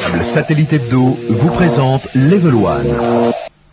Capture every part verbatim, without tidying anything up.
Le Satellite Hebdo vous présente Level One.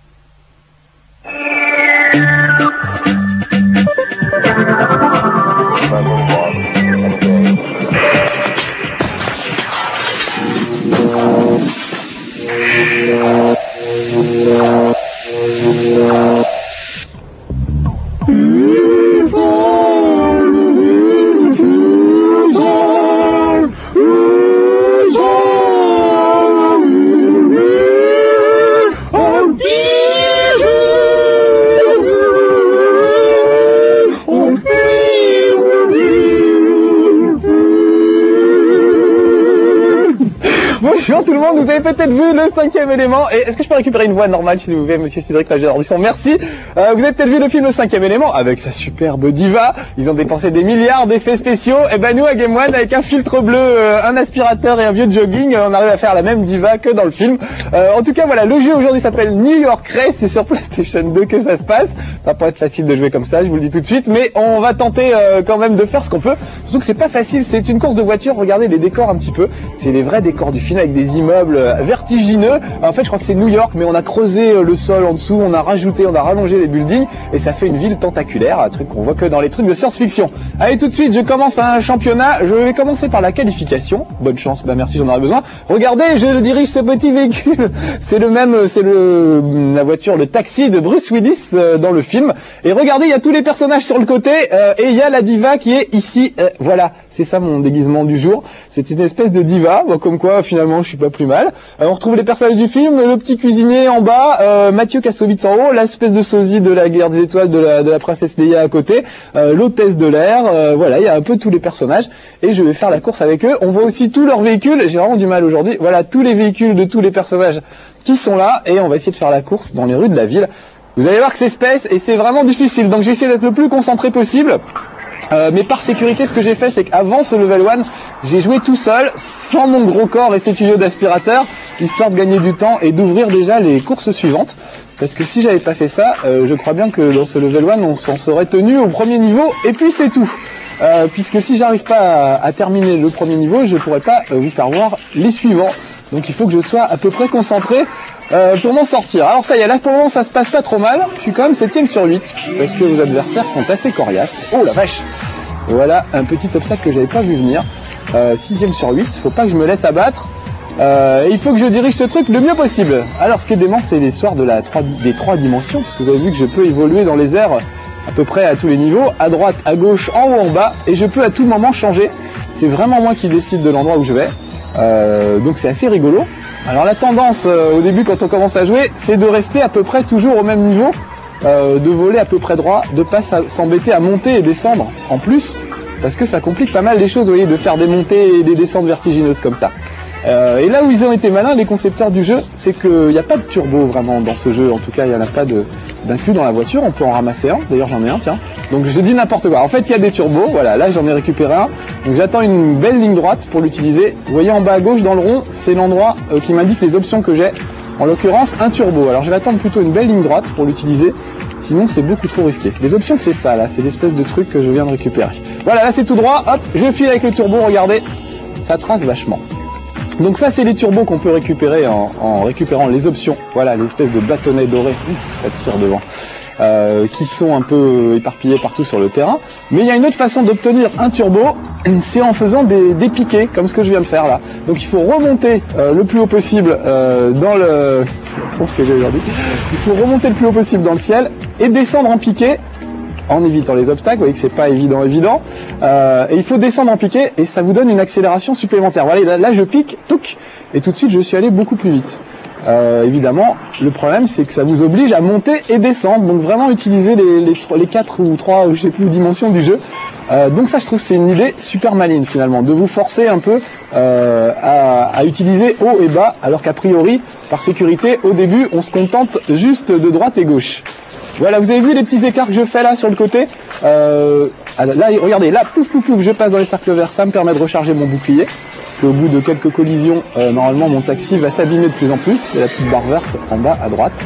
Bonjour tout le monde, vous avez peut-être vu le cinquième élément. Et est-ce que je peux récupérer une voix normale s'il vous plaît, monsieur Cédric Lager-Ardisson? Merci. Euh, vous avez peut-être vu le film Le cinquième élément avec sa superbe diva. Ils ont dépensé des milliards d'effets spéciaux. Et ben nous à Game One, avec un filtre bleu, euh, un aspirateur et un vieux jogging, on arrive à faire la même diva que dans le film. Euh, en tout cas voilà, le jeu aujourd'hui s'appelle New York Race. C'est sur PlayStation deux que ça se passe. Ça va pas être facile de jouer comme ça, je vous le dis tout de suite. Mais on va tenter euh, quand même de faire ce qu'on peut. Surtout que c'est pas facile, c'est une course de voiture. Regardez les décors un petit peu. C'est les vrais décors du film avec des immeubles vertigineux. En fait je crois que c'est New York, mais on a creusé le sol en dessous, on a rajouté, on a rallongé les buildings et ça fait une ville tentaculaire, un truc qu'on voit que dans les trucs de science-fiction. Allez, tout de suite je commence un championnat. Je vais commencer par la qualification. Bonne chance, bah merci, j'en aurais besoin. Regardez, je dirige ce petit véhicule. C'est le même, c'est le la voiture, le taxi de Bruce Willis euh, dans le film. Et regardez, il y a tous les personnages sur le côté euh, et il y a la diva qui est ici. Euh, voilà, c'est ça mon déguisement du jour. C'est une espèce de diva, bon, comme quoi finalement je suis pas plus mal. Euh, on retrouve les personnages du film, le petit cuisinier en bas, euh, Mathieu Kassovitz en haut, l'espèce de sosie de la guerre des étoiles de la, de la princesse Leia à côté, euh, l'hôtesse de l'air, euh, voilà, il y a un peu tous les personnages et je vais faire la course avec eux. On voit aussi tous leurs véhicules, j'ai vraiment du mal aujourd'hui, voilà tous les véhicules de tous les personnages qui sont là et on va essayer de faire la course dans les rues de la ville. Vous allez voir que c'est space et c'est vraiment difficile, donc je vais essayer d'être le plus concentré possible. Euh, mais par sécurité, ce que j'ai fait, c'est qu'avant ce level one, j'ai joué tout seul, sans mon gros corps et ces tuyaux d'aspirateur, histoire de gagner du temps et d'ouvrir déjà les courses suivantes. Parce que si j'avais pas fait ça, euh, je crois bien que dans ce level one, on s'en serait tenu au premier niveau, et puis c'est tout. Euh, puisque si j'arrive pas à, à terminer le premier niveau, je pourrais pas euh, vous faire voir les suivants. Donc il faut que je sois à peu près concentré euh, pour m'en sortir. Alors ça y est, là pour le moment ça se passe pas trop mal. Je suis quand même septième sur huit, parce que vos adversaires sont assez coriaces. Oh la vache! Et voilà un petit obstacle que j'avais pas vu venir. Euh, sixième sur huit, faut pas que je me laisse abattre. Euh, il faut que je dirige ce truc le mieux possible. Alors ce qui est dément, c'est l'histoire de la trois, des trois dimensions, parce que vous avez vu que je peux évoluer dans les airs à peu près à tous les niveaux, à droite, à gauche, en haut, en bas, et je peux à tout moment changer. C'est vraiment moi qui décide de l'endroit où je vais. Euh, donc c'est assez rigolo. Alors la tendance euh, au début quand on commence à jouer, c'est de rester à peu près toujours au même niveau, euh, de voler à peu près droit, de pas s'embêter à monter et descendre en plus, parce que ça complique pas mal les choses, vous voyez, de faire des montées et des descentes vertigineuses comme ça. Euh, et là où ils ont été malins, les concepteurs du jeu, c'est qu'il n'y a pas de turbo vraiment dans ce jeu. En tout cas, il n'y en a pas d'inclus dans la voiture. On peut en ramasser un. D'ailleurs, j'en ai un, tiens. Donc je dis n'importe quoi. En fait, il y a des turbos. Voilà, là j'en ai récupéré un. Donc j'attends une belle ligne droite pour l'utiliser. Vous voyez en bas à gauche dans le rond, c'est l'endroit euh, qui m'indique les options que j'ai. En l'occurrence, un turbo. Alors je vais attendre plutôt une belle ligne droite pour l'utiliser. Sinon, c'est beaucoup trop risqué. Les options, c'est ça, là. C'est l'espèce de truc que je viens de récupérer. Voilà, là c'est tout droit. Hop, je file avec le turbo. Regardez, ça trace vachement. Donc ça c'est les turbos qu'on peut récupérer en, en récupérant les options, voilà l'espèce de bâtonnet doré, ouf, ça tire devant, euh, qui sont un peu éparpillés partout sur le terrain. Mais il y a une autre façon d'obtenir un turbo, c'est en faisant des, des piquets, comme ce que je viens de faire là. Donc il faut remonter euh, le plus haut possible euh, dans le... pour ce que j'ai aujourd'hui. Il faut remonter le plus haut possible dans le ciel et descendre en piqué, en évitant les obstacles, vous voyez que c'est pas évident évident, euh, et il faut descendre en piqué et ça vous donne une accélération supplémentaire. Voilà, là, là je pique, touc, et tout de suite je suis allé beaucoup plus vite. Euh, évidemment, le problème c'est que ça vous oblige à monter et descendre, donc vraiment utiliser les, les, les quatre ou trois, je sais plus, dimensions du jeu. Euh, donc ça je trouve c'est une idée super maligne finalement, de vous forcer un peu euh, à, à utiliser haut et bas, alors qu'a priori, par sécurité, au début on se contente juste de droite et gauche. Voilà, vous avez vu les petits écarts que je fais là sur le côté, euh, là regardez, là pouf pouf pouf, je passe dans les cercles verts, ça me permet de recharger mon bouclier, parce qu'au bout de quelques collisions, euh, normalement mon taxi va s'abîmer de plus en plus. Il y a la petite barre verte en bas à droite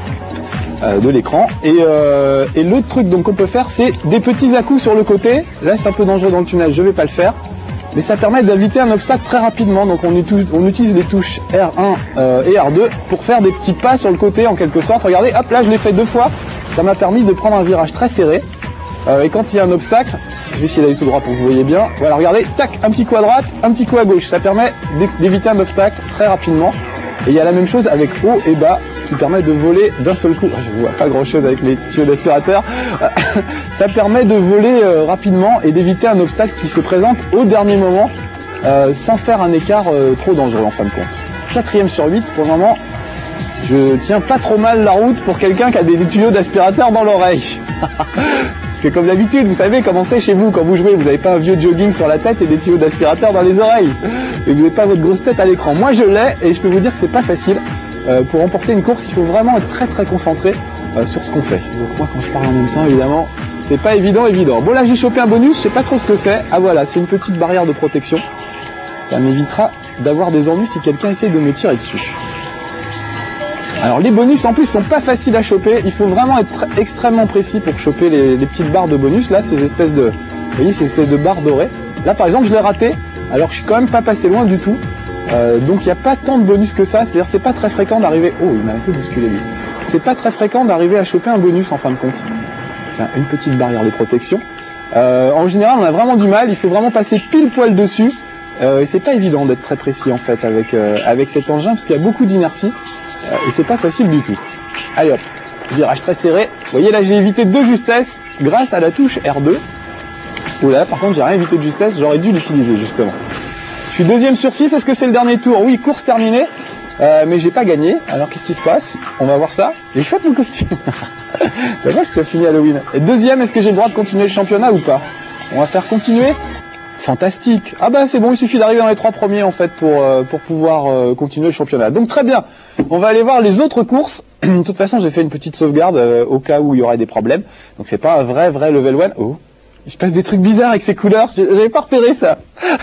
euh, de l'écran. Et, euh, et l'autre truc donc qu'on peut faire, c'est des petits à-coups sur le côté. Là c'est un peu dangereux dans le tunnel, je vais pas le faire. mais ça permet d'éviter un obstacle très rapidement. Donc on, on utilise les touches R un euh, et R deux pour faire des petits pas sur le côté en quelque sorte. Regardez, hop là je l'ai fait deux fois, ça m'a permis de prendre un virage très serré. Euh, et quand il y a un obstacle, je vais essayer d'aller tout droit pour que vous voyez bien. Voilà, regardez, tac, un petit coup à droite, un petit coup à gauche. Ça permet d'éviter un obstacle très rapidement. Et il y a la même chose avec haut et bas, ce qui permet de voler d'un seul coup. Je vois pas grand chose avec mes tuyaux d'aspirateur. Ça permet de voler euh, rapidement et d'éviter un obstacle qui se présente au dernier moment euh, sans faire un écart euh, trop dangereux en fin de compte. Quatrième sur huit pour le moment. Je tiens pas trop mal la route pour quelqu'un qui a des, des tuyaux d'aspirateur dans l'oreille. Parce que comme d'habitude, vous savez comment c'est chez vous quand vous jouez, vous n'avez pas un vieux jogging sur la tête et des tuyaux d'aspirateur dans les oreilles. Et vous n'avez pas votre grosse tête à l'écran. Moi je l'ai et je peux vous dire que c'est pas facile. Euh, pour remporter une course, il faut vraiment être très très concentré euh, sur ce qu'on fait. Donc moi quand je parle en même temps, évidemment, c'est pas évident évident. Bon là j'ai chopé un bonus, je sais pas trop ce que c'est. Ah voilà, c'est une petite barrière de protection. Ça m'évitera d'avoir des ennuis si quelqu'un essaie de me tirer dessus. Alors les bonus en plus sont pas faciles à choper, il faut vraiment être extrêmement précis pour choper les, les petites barres de bonus, là ces espèces de, vous voyez ces espèces de barres dorées. Là par exemple je l'ai raté, alors que je suis quand même pas passé loin du tout, euh, donc il n'y a pas tant de bonus que ça, c'est-à-dire c'est pas très fréquent d'arriver, oh il m'a un peu bousculé lui, c'est pas très fréquent d'arriver à choper un bonus en fin de compte. Tiens, une petite barrière de protection. Euh, en général on a vraiment du mal, il faut vraiment passer pile poil dessus, euh, et c'est pas évident d'être très précis en fait avec, euh, avec cet engin parce qu'il y a beaucoup d'inertie. Et c'est pas facile du tout. Allez hop, virage très serré. Vous voyez là j'ai évité de justesse grâce à la touche R deux. Oula, par contre j'ai rien évité de justesse, j'aurais dû l'utiliser justement. Je suis deuxième sur six, est-ce que c'est le dernier tour? Oui, course terminée, euh, mais j'ai pas gagné. Alors qu'est-ce qui se passe? On va voir ça. J'ai chouette mon costume. C'est vrai que ça finit Halloween. Et deuxième, est-ce que j'ai le droit de continuer le championnat ou pas? On va faire continuer. Fantastique. Ah bah c'est bon, il suffit d'arriver dans les trois premiers en fait pour, euh, pour pouvoir euh, continuer le championnat. Donc très bien, on va aller voir les autres courses. De toute façon j'ai fait une petite sauvegarde euh, au cas où il y aurait des problèmes. Donc c'est pas un vrai vrai level one. Oh, il se passe des trucs bizarres avec ces couleurs, j'avais pas repéré ça.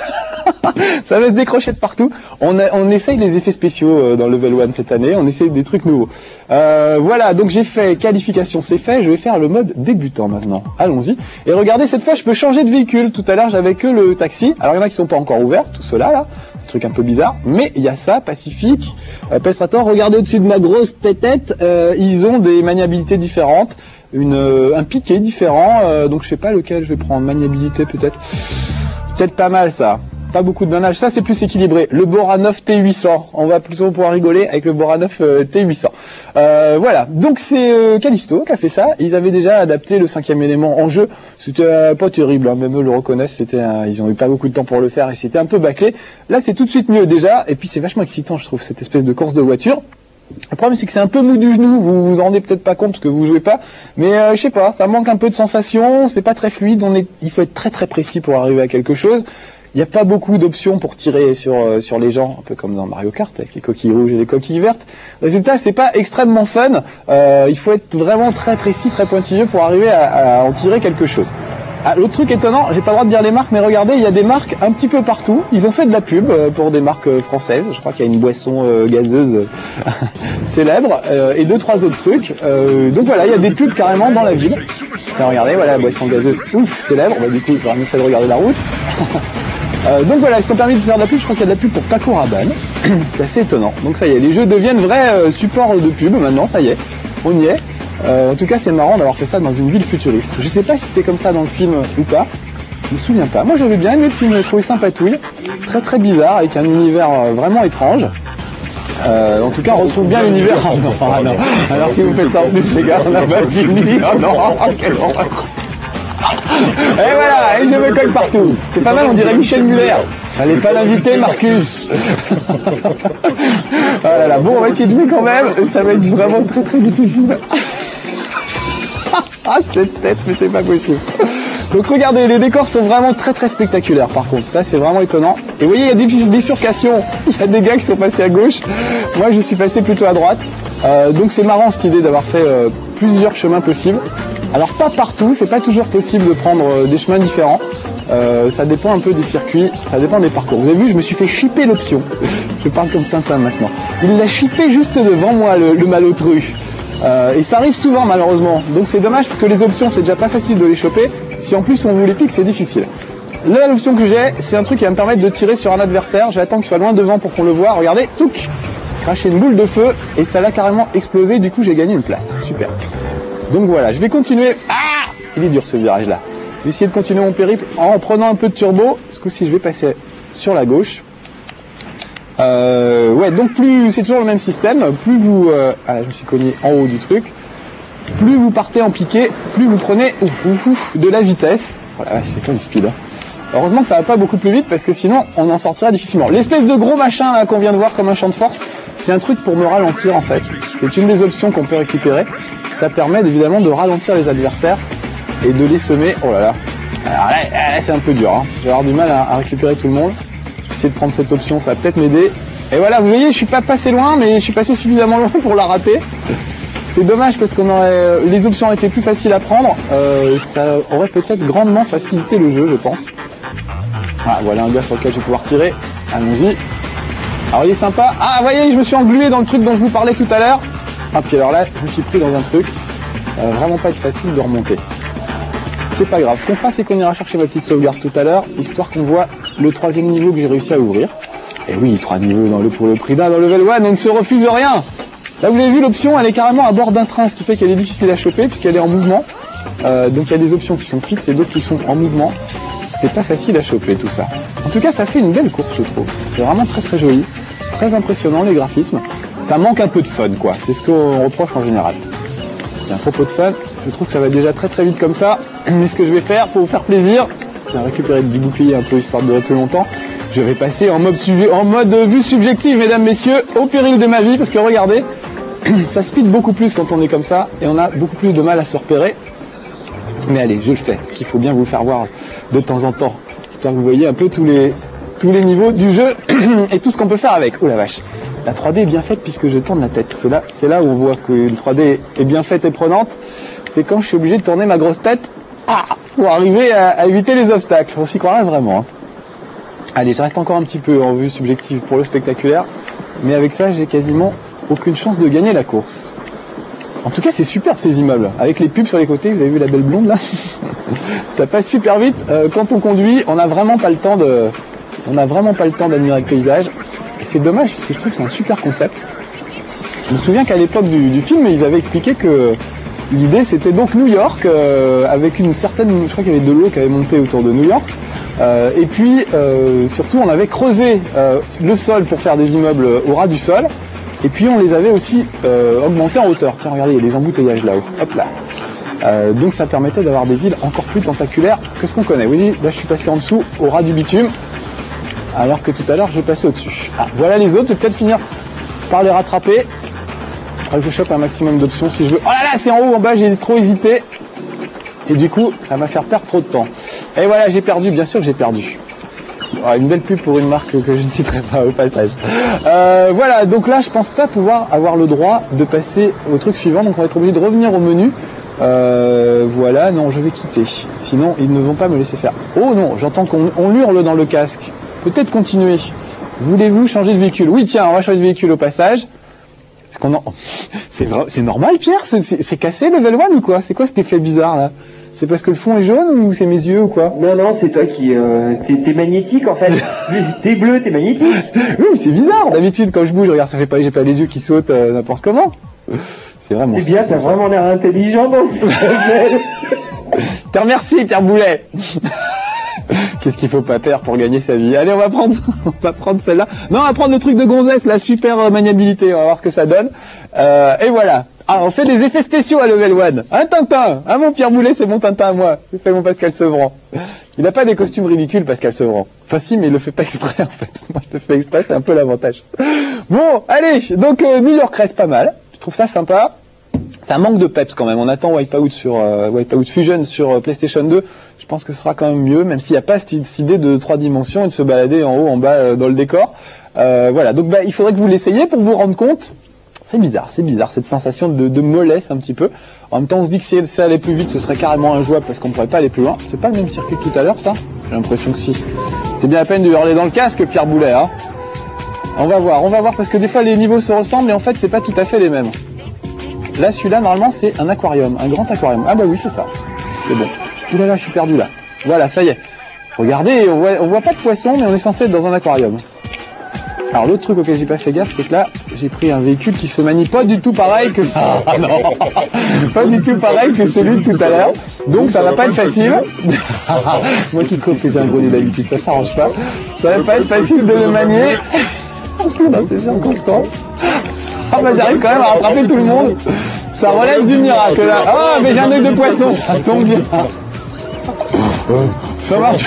Ça va se décrocher de partout. On, a, on essaye les effets spéciaux euh, dans level one cette année, on essaye des trucs nouveaux. Euh, voilà, donc j'ai fait qualification, c'est fait, je vais faire le mode débutant maintenant. Allons-y. Et regardez, cette fois je peux changer de véhicule. Tout à l'heure j'avais que le taxi, alors il y en a qui sont pas encore ouverts, tout cela là, truc un peu bizarre, mais il y a ça, Pacifique, euh, Pelstrator, regardez au-dessus de ma grosse tête, euh, ils ont des maniabilités différentes, une, euh, un piqué différent, euh, donc je sais pas lequel je vais prendre, maniabilité peut-être, peut-être pas mal ça. Pas beaucoup de manage, ça c'est plus équilibré. Le Bora neuf T huit cents, on va plutôt pouvoir rigoler avec le Bora neuf euh, T huit cents. Euh, voilà, donc c'est euh, Callisto qui a fait ça. Ils avaient déjà adapté le cinquième élément en jeu. C'était euh, pas terrible, hein. Même eux le reconnaissent. C'était, euh, ils ont eu pas beaucoup de temps pour le faire et c'était un peu bâclé. Là c'est tout de suite mieux déjà. Et puis c'est vachement excitant, je trouve, cette espèce de course de voiture. Le problème c'est que c'est un peu mou du genou, vous vous en rendez peut-être pas compte parce que vous jouez pas, mais euh, je sais pas, ça manque un peu de sensation, c'est pas très fluide, on est, il faut être très très précis pour arriver à quelque chose. Il n'y a pas beaucoup d'options pour tirer sur, euh, sur les gens, un peu comme dans Mario Kart avec les coquilles rouges et les coquilles vertes. Résultat, c'est pas extrêmement fun, euh, il faut être vraiment très précis, très pointilleux pour arriver à, à en tirer quelque chose. Ah, l'autre truc étonnant, j'ai pas le droit de dire les marques, mais regardez, il y a des marques un petit peu partout. Ils ont fait de la pub euh, pour des marques euh, françaises. Je crois qu'il y a une boisson euh, gazeuse euh, célèbre euh, et deux trois autres trucs. Euh, donc voilà, il y a des pubs carrément dans la ville. Enfin, regardez, voilà la boisson gazeuse, ouf, célèbre. Bah, du coup, il faudra mieux faire de regarder la route. euh, donc voilà, ils se sont permis de faire de la pub. Je crois qu'il y a de la pub pour Paco Rabanne. C'est assez étonnant. Donc ça y est, les jeux deviennent vrais euh, supports de pub maintenant. Ça y est, on y est. Euh, en tout cas, c'est marrant d'avoir fait ça dans une ville futuriste. Je sais pas si c'était comme ça dans le film ou pas. Je me souviens pas. Moi, j'avais bien aimé le film, j'ai trouvé sympatouille. Très très bizarre, avec un univers euh, vraiment étrange. Euh, en tout cas, on retrouve bien l'univers. Oh non, ah non. Alors si vous faites ça en plus, les gars, on n'a pas fini. Oh non, quelle horreur. Et voilà, et je me colle partout. C'est pas mal, on dirait Michel Muller. Fallait pas l'inviter, Marcus. Ah là là, bon, on va essayer de jouer quand même. Ça va être vraiment très très difficile. Ah, cette tête, mais c'est pas possible. Donc regardez, les décors sont vraiment très très spectaculaires par contre, ça c'est vraiment étonnant. Et vous voyez, il y a des bifurcations, il y a des gars qui sont passés à gauche, moi je suis passé plutôt à droite. Euh, donc c'est marrant cette idée d'avoir fait euh, plusieurs chemins possibles. Alors pas partout, c'est pas toujours possible de prendre euh, des chemins différents. Euh, ça dépend un peu des circuits, ça dépend des parcours. Vous avez vu, je me suis fait shipper l'option. Je parle comme Tintin maintenant. Il l'a shippé juste devant moi, le, le malotru. Euh, et ça arrive souvent malheureusement. Donc c'est dommage parce que les options c'est déjà pas facile de les choper. Si en plus on vous les pique, c'est difficile. Là, l'option que j'ai, c'est un truc qui va me permettre de tirer sur un adversaire. J'attends qu'il soit loin devant pour qu'on le voit. Regardez, touc, cracher une boule de feu et ça l'a carrément explosé. Du coup, j'ai gagné une place. Super. Donc voilà, je vais continuer. Ah, il est dur ce virage-là. Je vais essayer de continuer mon périple en prenant un peu de turbo. Ce coup-ci, je vais passer sur la gauche. Euh, ouais, donc plus, c'est toujours le même système. Plus vous, euh, ah là, je me suis cogné en haut du truc. Plus vous partez en piqué, plus vous prenez ouf, ouf, ouf, de la vitesse. Voilà, c'est quoi le speed, hein. Heureusement que ça va pas beaucoup plus vite parce que sinon on en sortira difficilement. L'espèce de gros machin là qu'on vient de voir comme un champ de force, c'est un truc pour me ralentir en fait. C'est une des options qu'on peut récupérer. Ça permet évidemment de ralentir les adversaires et de les semer. Oh là là, alors là, là c'est un peu dur, hein. Je vais avoir du mal à, à récupérer tout le monde. Je vais essayer de prendre cette option, ça va peut-être m'aider. Et voilà, vous voyez, je suis pas passé loin, mais je suis passé suffisamment loin pour la rater. C'est dommage parce qu'on aurait, les options auraient été plus faciles à prendre. Euh, ça aurait peut-être grandement facilité le jeu, je pense. Ah, voilà un gars sur lequel je vais pouvoir tirer. Allons-y. Alors il est sympa. Ah, vous voyez, je me suis englué dans le truc dont je vous parlais tout à l'heure. Ah, puis alors là, je me suis pris dans un truc. Euh, vraiment pas être facile de remonter. C'est pas grave. Ce qu'on fera, c'est qu'on ira chercher ma petite sauvegarde tout à l'heure, histoire qu'on voit le troisième niveau que j'ai réussi à ouvrir. Et oui, trois niveaux dans le, pour le prix d'un dans level un, on ne se refuse rien. Là, vous avez vu l'option, elle est carrément à bord d'un train, ce qui fait qu'elle est difficile à choper puisqu'elle est en mouvement. Euh, donc il y a des options qui sont fixes et d'autres qui sont en mouvement. C'est pas facile à choper tout ça. En tout cas, ça fait une belle course, je trouve. C'est vraiment très très joli, très impressionnant les graphismes. Ça manque un peu de fun, quoi. C'est ce qu'on reproche en général. C'est un propos de fun. Je trouve que ça va déjà très très vite comme ça. Mais ce que je vais faire pour vous faire plaisir, je vais récupérer du bouclier un peu histoire de durer plus longtemps. Je vais passer en mode, en mode vue subjective, mesdames, messieurs, au péril de ma vie, parce que regardez, ça speed beaucoup plus quand on est comme ça, et on a beaucoup plus de mal à se repérer. Mais allez, je le fais, parce qu'il faut bien vous le faire voir de temps en temps, histoire que vous voyez un peu tous les, tous les niveaux du jeu, et tout ce qu'on peut faire avec. Oh la vache, la trois D est bien faite puisque je tourne la tête. C'est là, c'est là où on voit que une trois D est bien faite et prenante, c'est quand je suis obligé de tourner ma grosse tête ah, pour arriver à, à éviter les obstacles. On s'y croirait vraiment. Hein. Allez, je reste encore un petit peu en vue subjective pour le spectaculaire, mais avec ça, j'ai quasiment aucune chance de gagner la course. En tout cas, c'est superbe ces immeubles. Avec les pubs sur les côtés, vous avez vu la belle blonde là. Ça passe super vite. Euh, quand on conduit, on n'a vraiment pas le temps de, on n'a vraiment pas le temps d'admirer le paysage. Et c'est dommage parce que je trouve que c'est un super concept. Je me souviens qu'à l'époque du, du film, ils avaient expliqué que l'idée c'était donc New York euh, avec une certaine, je crois qu'il y avait de l'eau qui avait monté autour de New York. Euh, et puis euh, surtout, on avait creusé euh, le sol pour faire des immeubles au ras du sol. Et puis on les avait aussi euh, augmentés en hauteur. Tiens, regardez, il y a des embouteillages là-haut. Hop là. Euh, donc ça permettait d'avoir des villes encore plus tentaculaires que ce qu'on connaît. Vous voyez, là je suis passé en dessous, au ras du bitume, alors que tout à l'heure je passais au-dessus. Ah, voilà les autres, je vais peut-être finir par les rattraper. Il faut que je chope un maximum d'options si je veux. Oh là là, c'est en haut, en bas, j'ai trop hésité. Et du coup, ça va faire perdre trop de temps. Et voilà, j'ai perdu, bien sûr que j'ai perdu. Oh, une belle pub pour une marque que je ne citerai pas au passage. Euh, voilà, donc là je pense pas pouvoir avoir le droit de passer au truc suivant, donc on va être obligé de revenir au menu. Euh, voilà, non, je vais quitter. Sinon, ils ne vont pas me laisser faire. Oh non, j'entends qu'on on hurle dans le casque. Peut-être continuer. Voulez-vous changer de véhicule? Oui, tiens, on va changer de véhicule au passage. Est-ce qu'on en... C'est vrai... c'est normal, Pierre? C'est cassé level un ou quoi? C'est quoi cet effet bizarre là? C'est parce que le fond est jaune ou c'est mes yeux ou quoi? Non, non, c'est toi qui... Euh, t'es magnétique en fait. T'es bleu, t'es magnétique. Oui, c'est bizarre. D'habitude, quand je bouge, regarde, ça fait pas... j'ai pas les yeux qui sautent euh, n'importe comment. C'est vraiment... C'est bien, t'as vraiment l'air intelligent dans ce level. Te remercie, Pierre Boulet. Qu'est-ce qu'il faut pas faire pour gagner sa vie? Allez, on va prendre, on va prendre celle-là. Non, on va prendre le truc de gonzesse, la super euh, maniabilité. On va voir ce que ça donne. Euh, et voilà. Ah, on fait des effets spéciaux à level un. Un Tintin. Ah, mon Pierre Boulet, c'est mon Tintin à moi. C'est mon Pascal Sevran. Il n'a pas des costumes ridicules, Pascal Sevran. Enfin, si, mais il le fait pas exprès, en fait. Moi, je le fais exprès, c'est un peu l'avantage. Bon, allez. Donc, euh, New York reste pas mal. Je trouve ça sympa. Ça manque de peps quand même. On attend Wipeout sur euh, Wipeout Fusion sur euh, PlayStation deux. Je pense que ce sera quand même mieux, même s'il n'y a pas cette, cette idée de trois dimensions et de se balader en haut, en bas euh, dans le décor. Euh, voilà. Donc, bah, il faudrait que vous l'essayiez pour vous rendre compte. C'est bizarre, c'est bizarre, cette sensation de, de mollesse un petit peu. En même temps, on se dit que si ça allait plus vite, ce serait carrément injouable parce qu'on ne pourrait pas aller plus loin. C'est pas le même circuit que tout à l'heure, ça? J'ai l'impression que si. C'est bien la peine de hurler dans le casque, Pierre Boulet, hein. On va voir, on va voir, parce que des fois les niveaux se ressemblent et en fait, c'est pas tout à fait les mêmes. Là, celui-là, normalement, c'est un aquarium, un grand aquarium. Ah bah oui, c'est ça. C'est bon. Ouh là là, je suis perdu là. Voilà, ça y est. Regardez, on voit, on voit pas de poisson, mais on est censé être dans un aquarium. Alors l'autre truc auquel j'ai pas fait gaffe, c'est que là, j'ai pris un véhicule qui se manie pas du tout pareil que ça. Ah non, pas du tout pareil que celui de tout à l'heure. Donc ça va pas être facile. Moi qui trouve que j'ai un gros nez d'habitude, ça s'arrange pas. Ça va pas être facile de le manier. C'est en constant. Ah bah j'arrive quand même à rattraper tout le monde. Ça relève du miracle là. Ah mais j'ai un œil de poisson, ça tombe bien. Ça marche.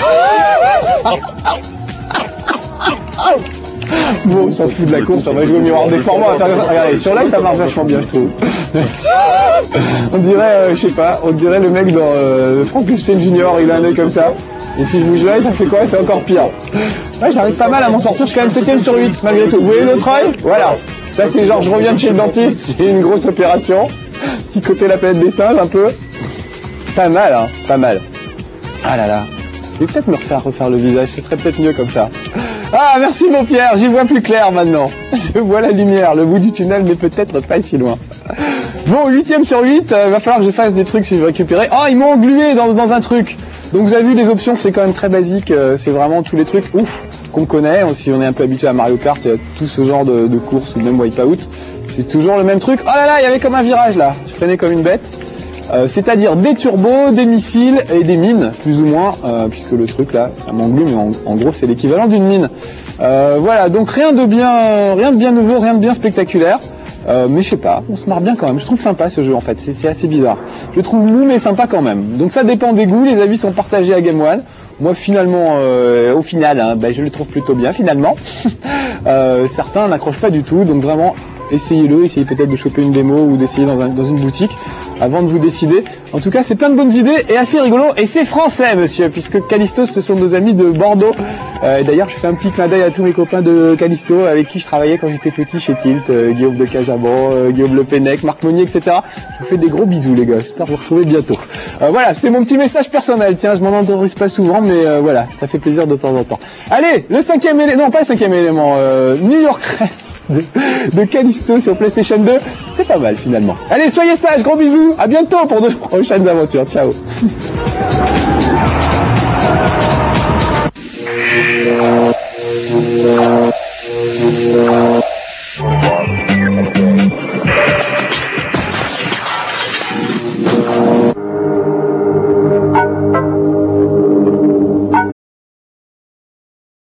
Bon, on s'en fout de la course, on va jouer au miroir des formats, on va faire... Regardez, sur là ça marche vachement bien je trouve. On dirait, euh, je sais pas, on dirait le mec dans euh, Frankenstein Junior, il a un œil comme ça. Et si je bouge là, ça fait quoi? C'est encore pire. Ouais, j'arrive pas mal à m'en sortir, je suis quand même septième sur huit malgré tout. Vous voyez l'autre œil? Voilà. Ça c'est genre, je reviens de chez le dentiste, j'ai une grosse opération. Petit côté la planète des singes un peu. Pas mal, hein, pas mal. Ah là là. Je vais peut-être me refaire refaire le visage, ce serait peut-être mieux comme ça. Ah, merci mon Pierre, j'y vois plus clair maintenant. Je vois la lumière, le bout du tunnel n'est peut-être pas si loin. Bon, huitième sur huit, euh, va falloir que je fasse des trucs si je veux récupérer. Oh, ils m'ont englué dans, dans un truc. Donc vous avez vu, les options, c'est quand même très basique. Euh, c'est vraiment tous les trucs, ouf, qu'on connaît. Si on est un peu habitué à Mario Kart, il y a tout ce genre de, de courses ou même Wipeout. C'est toujours le même truc. Oh là là, il y avait comme un virage là. Je freinais comme une bête. Euh, c'est-à-dire des turbos, des missiles et des mines, plus ou moins, euh, puisque le truc là, ça m'englue, mais en, en gros c'est l'équivalent d'une mine. Euh, voilà, donc rien de bien, rien de bien nouveau, rien de bien spectaculaire, euh, mais je sais pas, on se marre bien quand même. Je trouve sympa ce jeu en fait, c'est assez bizarre. Je le trouve mou mais sympa quand même. Donc ça dépend des goûts, les avis sont partagés à Game One. Moi finalement, euh, au final, hein, bah, je le trouve plutôt bien finalement. euh, certains n'accrochent pas du tout, donc vraiment. Essayez-le, essayez peut-être de choper une démo ou d'essayer dans, un, dans une boutique avant de vous décider. En tout cas, c'est plein de bonnes idées et assez rigolo. Et c'est français, monsieur, puisque Callisto, ce sont nos amis de Bordeaux. Euh, D'ailleurs, je fais un petit clin d'œil à tous mes copains de Callisto avec qui je travaillais quand j'étais petit chez Tilt. Euh, Guillaume de Casabon, euh, Guillaume Le Pennec, Marc Monnier, et cetera. Je vous fais des gros bisous, les gars. J'espère vous retrouver bientôt. Euh, voilà, c'est mon petit message personnel. Tiens, je m'en autorise pas souvent, mais euh, voilà, ça fait plaisir de temps en temps. Allez, le cinquième élément, non pas le cinquième élément, euh, New York Race. De, de Callisto sur PlayStation deux, c'est pas mal finalement. Allez, soyez sages, gros bisous, à bientôt pour de prochaines aventures, ciao.